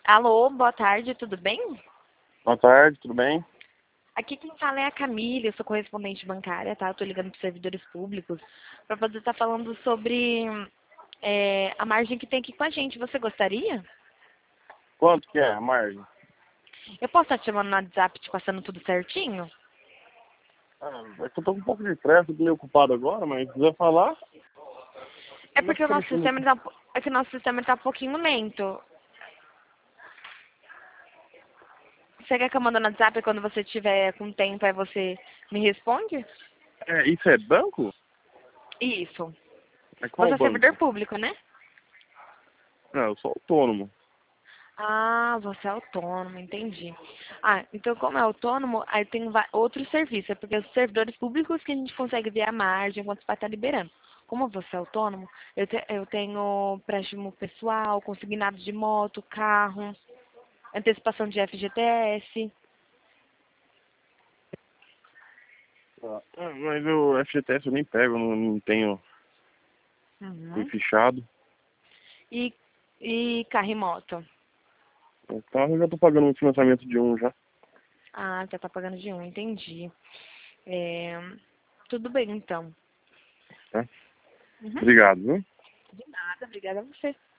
Alô, boa tarde, tudo bem? Boa tarde, tudo bem? Aqui quem fala é a Camila, eu sou correspondente bancária, tá? Eu tô ligando para servidores públicos para poder estar falando sobre a margem que tem aqui com a gente. Você gostaria? Quanto que é a margem? Eu posso estar te chamando no WhatsApp, te passando tudo certinho? É que eu tô com um pouco de pressa, tô meio ocupado agora, mas se quiser falar, É não porque o fica nosso mexendo. sistema tá, é que o nosso sistema tá um pouquinho lento. Você quer que eu mande no WhatsApp e quando você tiver com tempo aí você me responde? Isso é banco? Isso. É qual Você é servidor banco? público, né? Não, eu sou autônomo. Ah, você é autônomo, entendi. Ah, então como é autônomo, aí tem outros serviços, é porque os servidores públicos que a gente consegue ver a margem, quanto vai estar liberando. Como você é autônomo, eu tenho empréstimo pessoal, consignado de moto, carro, antecipação de FGTS. Mas o FGTS eu nem pego, não tenho fui Uhum. fichado. E, e carro e moto. O carro eu já tô pagando um financiamento de um já. Ah, já tá pagando de um, entendi. É, tudo bem, então. Tá? Uhum. Obrigado, viu? De nada, obrigada a você.